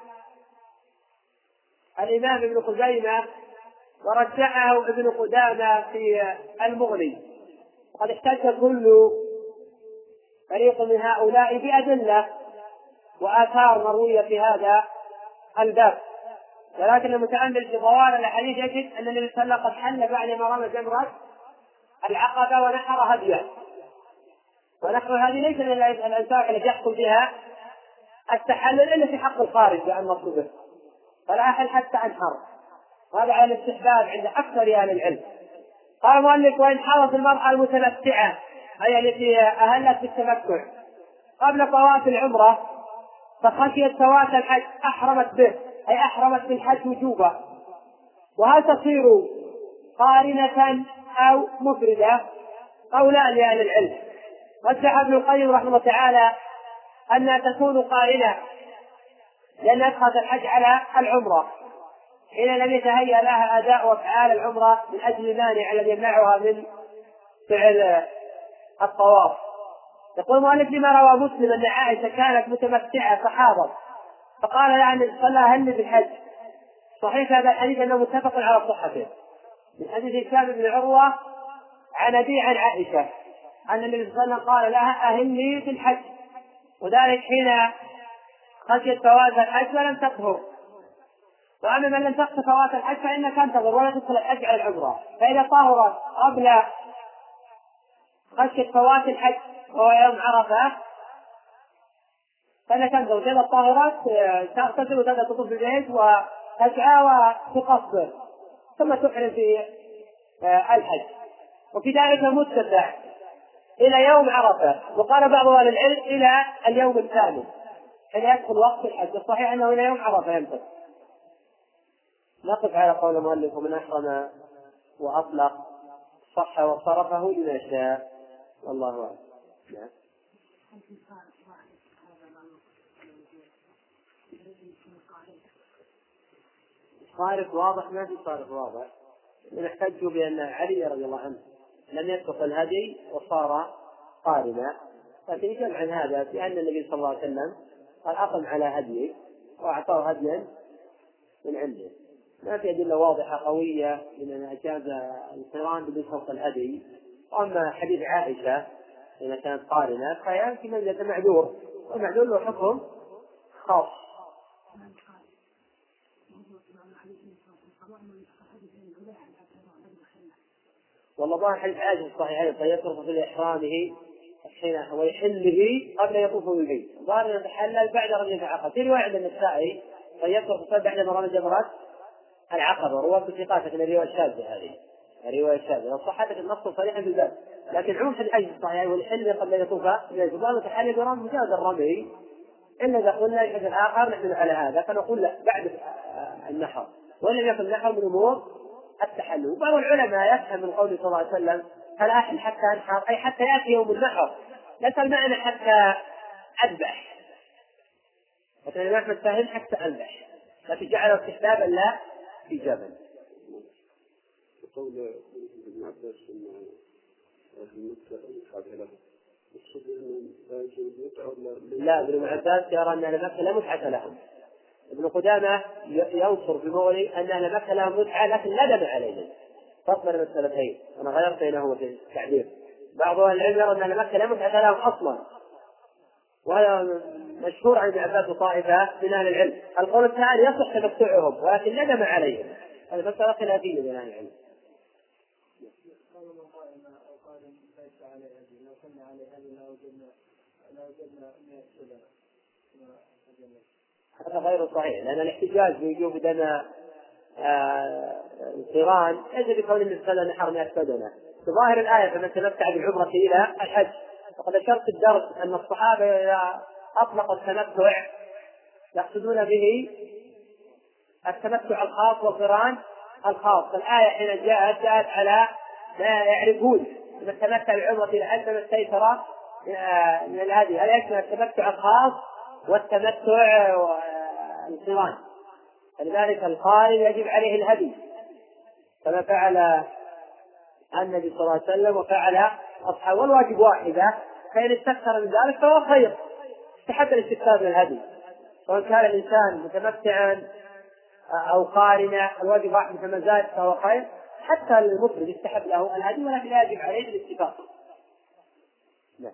الإمام ابن خزيمة ورجعه ابن قدامة في المغني. وقد احتج كل فريق من هؤلاء بأدلة وآثار مروية في هذا الباب، ولكن المتأمل في طوال الحديث يجد أن النبي صلى الله عليه وسلم قد حل بعد ما رمى جمرة العقبة ونحر هديه، ونحر هذه ليس من الأنساك التي يحصل بها التحلل إلا في حق الخارج بأن نصبه، فلا أحل حتى أنحر. وهذا على الاستحباب عند أكثر أهل العلم. قال المؤلف وإن حرص المرأة المتمتعة أي التي أهلت بالتمتع قبل طواف العمرة فخشيت فوات الحج أحرمت به، أي أحرمت بالحج وجوبا. وهل تصير قارنة أو مفردة؟ قولان لأهل العلم. رجح ابن القيم رحمه الله تعالى أنها تكون قارنة لأن أدخلت الحج على العمرة حين لم يتهيأ لها أداء وأفعال العمرة من أجل المانع الذي يمنعها من فعل الطواف. يقول المؤلف لما روى مسلم أن عائشة كانت متمتعة فحاضت فقال لها النبي صلى الله عليه وسلم هل بالحج. صحيح هذا الحديث أنه متفق على صحته من حديث هشام بن عروة عن أبي عن عائشة أن النبي صلى الله عليه وسلم قال لها أهلي بالحج، وذلك حين خشيت فوات الحج ولم تطهر. وأما من لم تخشى فوات الحج فإنها تنتظر ولا تدخل الحج على العمرة، فإذا طهرت قبل خشية فوات الحج وهو يوم عرفة فإنها تنتظر، إذا طهرت تغتسل وتبدأ تطوف بالبيت وتسعى وتقصر ثم تحرم في الحج. وفي ذلك متسع إلى يوم عرفة، وقال بعض أهل العلم إلى اليوم الثامن حين يدخل وقت الحج. الصحيح أنه إلى يوم عرفة يمتد. نقف على قول المؤلف ومن أحرم وأطلق صح وصرفه لما شاء، والله أعلم. نعم. صارف واضح ما في صارف واضح، نحتج بأن علي رضي الله عنه لم يسبق الهدي وصار قارنا، لكن يجمع عن هذا بأن النبي صلى الله عليه وسلم قال أقم على هديه وأعطاه هديا من عنده. ما في أدلة واضحة قوية من أن أجاز القران بدون فوق الهدي. وأما حديث عائشة إذا كانت قارنة فهي في منزلة معذور، والمعذور له حكم خاص. والله ظاهر حديث عائشة الصحيحين فيطرف في إحرامه حين ويحله قبل يطوف بالبيت، ظاهر أن يتحلل بعد رمي العقبة. في رواية عند النسائي فيطرف بعد ما رمى جمرة العقبة، رواة الثقات، لكن الرواية الشاذة هذه الرواية الشاذة لو صحتك النص صريحا بالباب. لكن عموم حديث عائشة الصحيحين والحل قبل أن يطوف بالبيت متحلل برمي مجاز الرمي، إلا إذا قلنا الحديث الآخر نحن على هذا فنقول لا بعد النحر، وإن لم يكن النحر من أمور التحلل. وبعض العلماء يفهم من قوله صلى الله عليه وسلم هل أحل حتى أنحر أي حتى يأتي يوم النحر، ليس المعنى حتى أذبح، لكن الإمام أحمد فهم حتى أذبح، لكن جعله استحبابا لا إيجابا. قول ابن عباس أن أهل مكة متعة لهم، لا ابن عباس يرى أن أهل مكة لا متعة لهم. ابن قدامة ينصر في مغني أن أهل مكة لهم متعة لكن لا دم عليهم، فصل المسألتين. أنا غيرت بينهما في التعبير. بعض أهل العلم يرى أن أهل مكة لا متعة لهم أصلا، وهذا مشهور عن ابن عباس وطائفة من أهل العلم. القول الثاني يصح تمتعهم ولكن ندم عليهم، هذه مسألة خلافية بين أهل العلم. هذا غير صحيح، لأن الاحتجاج بوجوب دم القران ليس بقول النبي صلى الله عليه وسلم نحر مئة بدنة. في ظاهر الآية فمن تمتع بالعمرة إلى الحج. وقد أشرت في الدرس أن الصحابة إذا أطلقوا التمتع يقصدون به التمتع الخاص والقران الخاص. فالآية حين جاءت جاءت على ما يعرفون من تمتع بالعمرة إلى الحج ما استيسر من الهدي. هل يشمل التمتع الخاص والتمتع القران؟ فلذلك القارن يجب عليه الهدي كما فعل النبي صلى الله عليه وسلم وفعل أصحابه، والواجب واحدة، فإن استكثر من ذلك فهو خير، استحب الاستكثار من الهدي. وإن كان الإنسان متمتعا أو قارنا الواجب واحد فما زاد فهو خير. حتى المفرد يستحب له الهدي ولكن لا يجب عليه الاتفاق. نعم.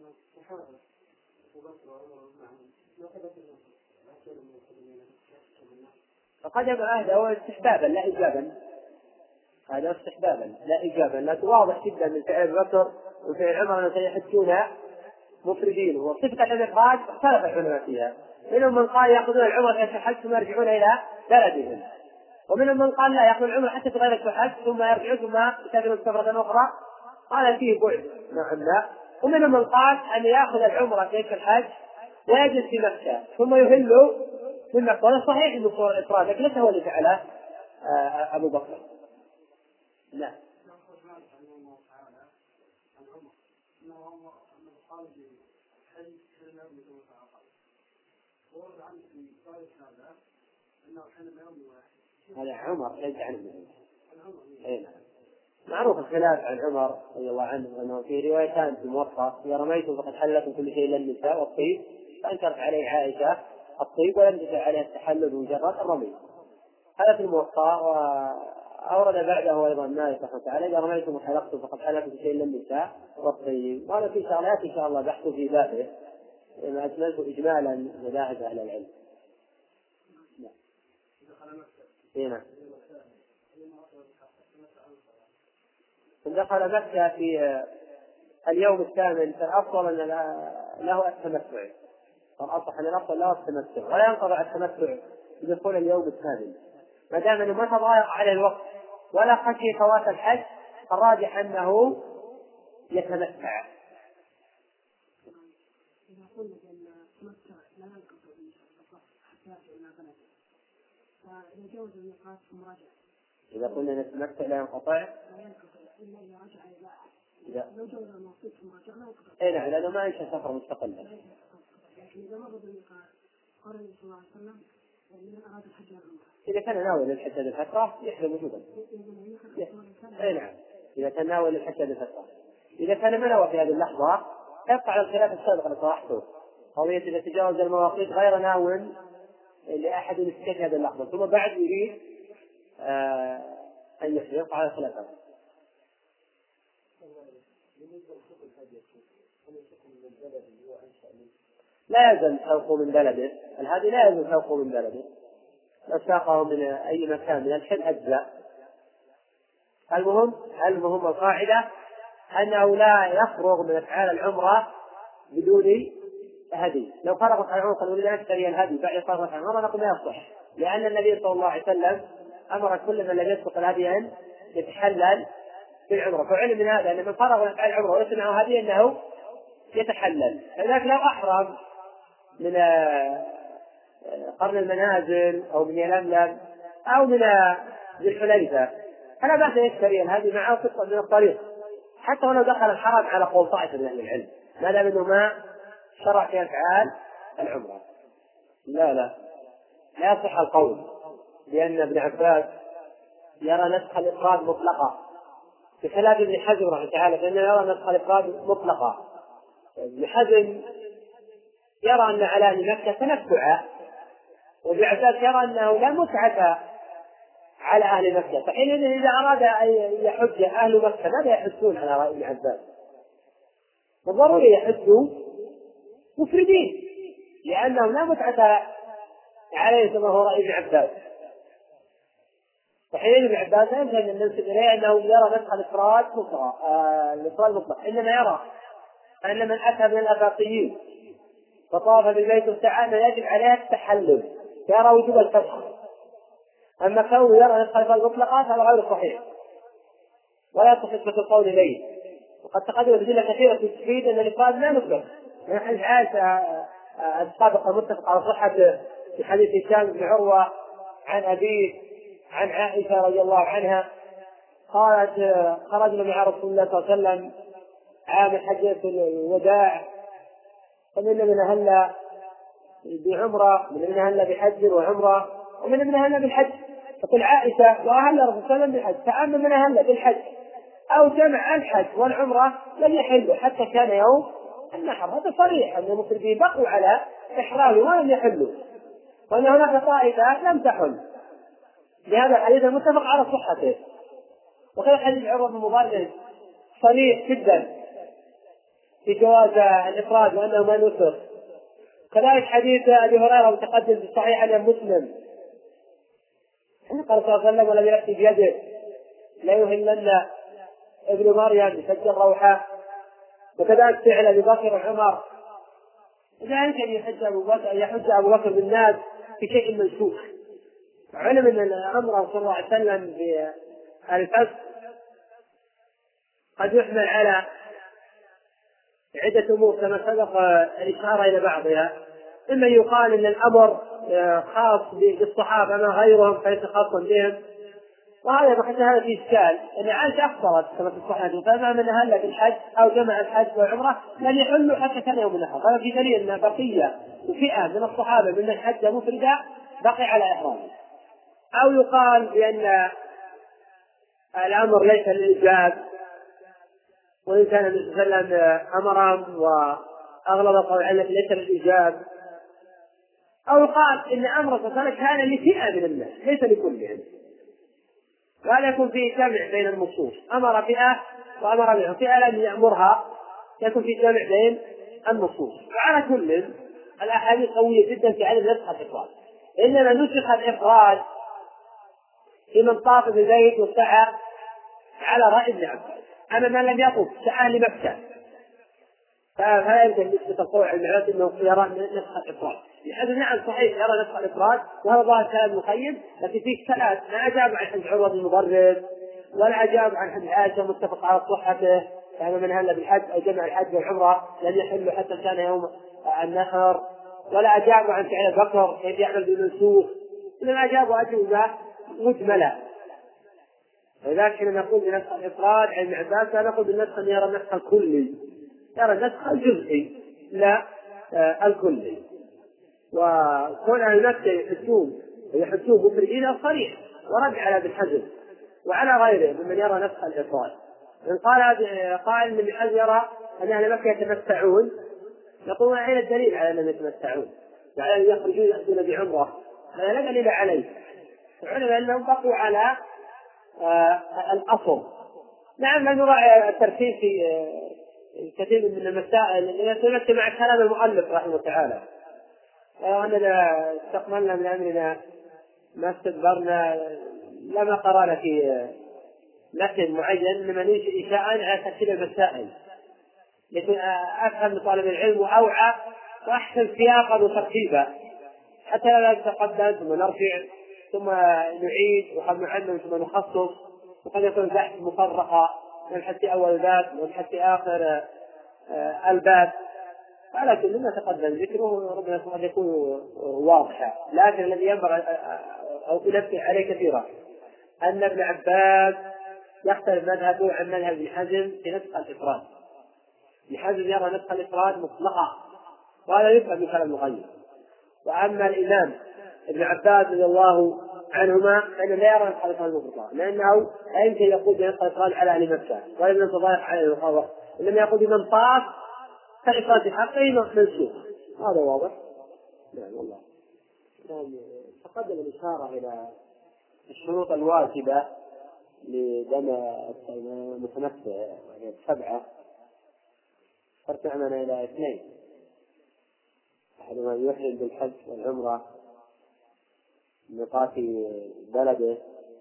فقدم عهده استحبابا لا إيجابا، هذا استحبابا لا إيجابا، لكن واضح جدا من فعل بكر وفعل عمر أنهم سيحجون مفردين. وصفة الإخراج اختلف العلماء فيها، منهم من قال يأخذون العمر حتى الحج ثم يرجعون إلى بلدهم، ومنهم من قال لا يأخذ العمر حتى في غير الحج ثم يرجعون ثم يسافرون سفرة أخرى، قال فيه بعد نوعا ما. ومنهم من قال أن يأخذ العمر في الحج ويجلس في مكة ثم يهل من مكة. وهذا صحيح من صور الإفراد لكن ليس هو اللي فعله أبو بكر. لا. هذا عمر ليس عنه. أي نعم. معروف الخلاف عن عمر رضي الله عنه أنه في روايتان في الموطأ: إذا رميتم فقد حلتم كل شيء إلا النساء والطيب، فأنكرت عليه عائشة الطيب ولم تنكر عليه التحلل بمجرد الرمي. هذا في الموطأ. وأورد بعده أيضا مالك رحمه الله تعالى: إذا رميتم وحلقتم فقد حلتم كل شيء إلا النساء والطيب. وهذا في شغلات إن شاء الله بحث في بابه لما أجملت إجمالا مذاهب أهل العلم. هنا دخل مكة في اليوم الثامن فالأفضل أن له التمتع، فالأصح أن الأفضل له التمتع ولا ينقطع التمتع بدخول اليوم الثامن ما دام أنه ما تضايق على الوقت ولا خشي فوات الحج. الراجح أنه يتمتع. إذا قلنا نتمتع لا ينقطع إذا إيه نعم، لأنه ما ينشأ سفر مستقل. إذا كان ناوي للحج هذه الفترة يحرم وجوبا. إيه نعم، إذا كان ناوي للحج هذه الفترة. إذا كان منوى في هذه اللحظة يبقى على الخلاف السابق اللي طرحته، قضية إذا تجاوز المواقيت غير ناو لأحد يستكشف هذه اللحظة ثم بعد يريد آه أن يحرق على خلافه. لا يلزم سوقه من بلده، الهادي لا يلزم سوقه من بلده، لو ساقه من أي مكان من الحل أجزاء. المهم المهم القاعدة أنه لا يفرغ من أفعال العمرة بدون هدي. لو فرغت عن العمرة قالوا لا نشتري الهدي بعد فرغت عن العمرة نقول لا يصح، لأن النبي صلى الله عليه وسلم أمر كل من لم يسبق الهدي أن يتحلل بالعمرة. فعلم من هذا أن من فرغ من أفعال العمرة وليس معه هدي أنه يتحلل. فذلك لو أحرم من قرن المنازل أو من يلملم أو من ذي الحليفة فلا بأس يشتري الهدي معه قطعة من الطريق، حتى ولو دخل الحرم على قول طائفة من أهل العلم ما دام أنه ما شرع في أفعال العمرة. لا لا لا يصح القول، لأن ابن عباس يرى نسخ الإفراد مطلقة بخلاف ابن حزم رحمه الله تعالى، فإنه يرى نسخ الإفراد مطلقة. ابن حزم يرى أن على أهل مكة تمتع، وابن عباس يرى أنه لا متعة على أهل مكة. فحينئذ إذا أراد أن يحج أهل مكة ماذا يحجون على رأي ابن عباس؟ بالضروري يحجوا مفردين لأنه لا متعة عليه كما هو رأي ابن عباس. وحين ابن عباس لا يمكن أن ننسب إليه أنه يرى نسخ الإفراد مطلق، آه الإفراد مطلق، إنما يرى أن من أتى من الأفاقيين فطاف بالبيت وسعى أنه يجب عليه التحلل، يرى وجوب الفتح. أما كونه يرى نسخ الإفراد مطلقة فهذا غير صحيح ولا تصح القول إليه. وقد تقدم أدلة كثيرة تفيد أن الإفراد لا مطلق، من حديث عائشة السابق المتفق على صحته في حديث هشام بن عروة عن أبيه عن عائشة رضي الله عنها قالت خرجنا مع رسول الله صلى الله عليه وسلم عام حجة الوداع فمنا من أهل بعمرة ومن من أهل بحج وعمرة ومن من أهل بالحج. تقول عائشة وأهل رسول الله صلى الله عليه وسلم بالحج، فأما من أهل بالحج أو جمع الحج والعمرة لم يحلوا حتى كان يوم النحر. هذا صريح أن المسلمين بقوا على إحرامهم ولم يحلوا، وأن هناك طائفة لم تحل. لهذا الحديث المتفق على صحته. وغير حديث عروة بن مبارك صريح جدا في جواز الإفراد وأنه ما نسخ. كذلك حديث أبي هريرة متقدم في صحيح عن مسلم قال صلى الله عليه وسلم ولم يأتي بيده لا يهلن ابن مريم بشج الروحة. وكذلك فعل أبي بكر وعمر. لذلك أن يحج أبو بكر يحج أبو بكر بالناس في شيء منسوخ. علم أن الأمر صلى الله عليه وسلم بالفسق قد يحمل على عدة أمور كما سبق الإشارة إلى بعضها. إما يقال أن الأمر خاص بالصحابة أما غيرهم فليس خاصا بهم، وهذا حتى هذا في إشكال أن عائشة أخبرت كما في الصحيح فما من أهل بالحج أو جمع الحج والعمرة لم يحلوا حتى كان يوم النحر. هذا في دليل أن بقية فئة من الصحابة من الحج مفردا بقي على إحرامه. أو يقال بأن الأمر ليس للإيجاب وإن كان النبي صلى الله عليه وسلم أمرهم وأغلب القول على ليس للإيجاب. أو يقال إن أمر صلى الله عليه وسلم كان لفئة من الناس ليس لكلهم، وهذا يكون فيه جمع بين النصوص. أمر فئة وأمر بها فئة لم يأمرها، يكون فيه جمع بين النصوص. وعلى كل الأحاديث قوية جدا في عدم نسخ الإفراد، إنما نسخ الإفراد في من طاف بالبيت وسعى على رأي ابن عباس. أما من لم يطف سعى لمكة فلا يمكن نسبة القول على المعاد أنه يرى نسخ الإفراد. لهذا نعم صحيح يرى نسخ الإفراد وهذا ظاهر كلام مخيم، لكن فيه ثلاث ما أجاب عن حديث عروة بن مضرب ولا أجاب عن حديث عائشة متفق على صحته يعني من هل بالحج أو جمع الحج والعمرة لم يحل حتى كان يوم النحر، ولا أجاب عن فعل بكر كيف يعمل بالمنسوخ، إنما أجابوا أجوبة مجملة. لذلك حين نقول بنسخ الإفراد عن ابن عباس لا نقول بالنسخ أن يرى النسخ الكلي، يرى النسخ الجزئي لا آه الكلي. وكون أهل مكة يحجون ويحجون مفردين صريح ورد على ابن حزم وعلى غيره ممن يرى نسخ الإفراد. إن قال قائل من حزم يرى أن أهل مكة يتمتعون، يقولون أين الدليل على أنهم يتمتعون وعلى أن يخرجون يأتون بعمرة؟ هذا لا دليل عليه. علم أنهم بقوا على آه الأصل. نعم لا نراعي الترتيب في آه كثير من المسائل يتمثل مع كلام المؤلف رحمه الله تعالى. وأننا استقبلنا من أمرنا ما استدبرنا لما قرأنا في متن معين إنما ننشئ إشاء على ترتيب المسائل لكن أفهم لطالب العلم وأوعى وأحسن سياقا وترتيبا حتى لا نتقدم ثم نرجع ثم نعيد وقد نعلم ثم نخصص، وقد يكون البحث مفرقا نبحث في أول الباب ونبحث في آخر الباب، على كل ما تقدم ذكره ربنا قد يكون واضحا. لكن الذي ينبغي أو تنبه عليه كثيرا أن ابن عباس يختلف مذهبه عن مذهب ابن حزم في نسخ الإفراد. ابن حزم يرى نسخ الإفراد مطلقا وهذا يفهم من كلام المغير. وأما الإمام ابن عباس رضي الله عنهما فإنه لا يرى نسخ الإفراد مطلقا، لأنه لا يمكن يقول بنسخ الإفراد على أهل مكة ولا من تضايق عليه المخاوف، إنما يقول بمن طاف فإفراد حقه منسوخ. هذا واضح. نعم والله. تقدم الإشارة إلى الشروط الواجبة لدم المتمتع وهي سبعة، ارتعنا إلى اثنين. أحدهما يحرم بالحج والعمرة ميقات بلده،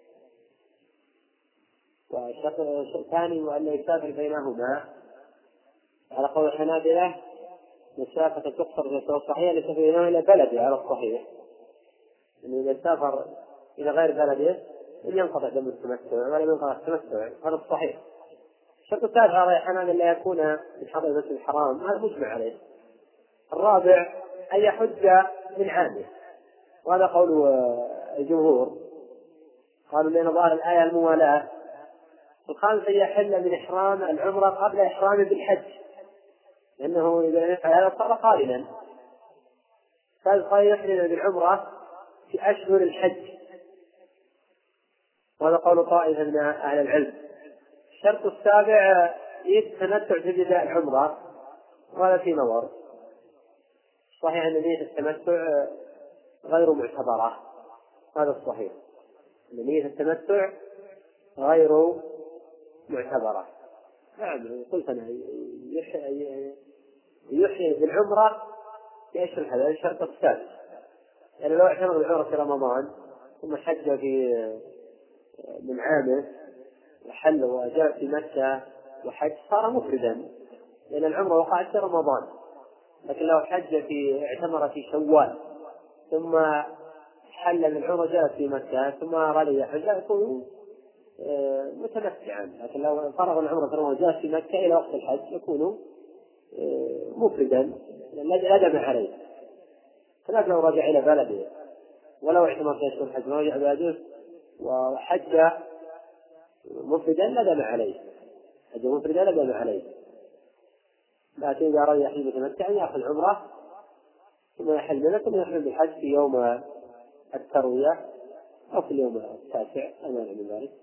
والشق الثاني أن يسافر بينهما على قول الحنابلة مسافة تقصر في الصحيح ليس بينهما إلى بلده على الصحيح، إنه إذا سافر إلى غير بلده لن ينقطع دم التمتع ولا ينقطع التمتع، هذا الصحيح. الشرط الثالث على الحنابلة لا يكون من حضر المسجد الحرام، هذا مجمع عليه. الرابع أن يحج من عامه، وهذا قول الجمهور، قالوا لأن ظاهر الآية الموالاة. الخامس أن يحل من إحرام العمرة قبل إحرامه بالحج، لأنه إذا يفعل هذا صار قارنا. فالخامس يحرم بالعمرة في أشهر الحج، وهذا قول طائفة من أهل العلم. الشرط السابع التمتع في بداية العمرة، وهذا في نظر. صحيح أن نية التمتع غير معتبرة، هذا الصحيح، أن نية التمتع غير معتبرة. نعم قلت أنا يحيي بالعمرة في أشهر الحج، هذا الشرط السادس. يعني لو اعتمر بالعمرة في رمضان ثم حج في من عامه وحل وجاء في مكة وحج صار مفردا، لأن العمرة وقعت في رمضان. لكن لو حج في اعتمر في شوال ثم حل من عمرة جاءت في مكة ثم أراد يحج لا يكون متمتعا. لكن لو فرغ العمرة في رمضان جاءت في مكة إلى وقت الحج يكون مفردا لا دم عليه. خلاف لو رجع إلى بلده ولو اعتمر في أشهر الحج ورجع بلده وحج مفردا لا دم عليه، حج مفردا لا دم عليه. لكن إذا أراد يحل متمتعا يأخذ عمرة ثم يحل منه ثم يحل بالحج في يوم التروية أو في اليوم التاسع، أمانة من ذلك.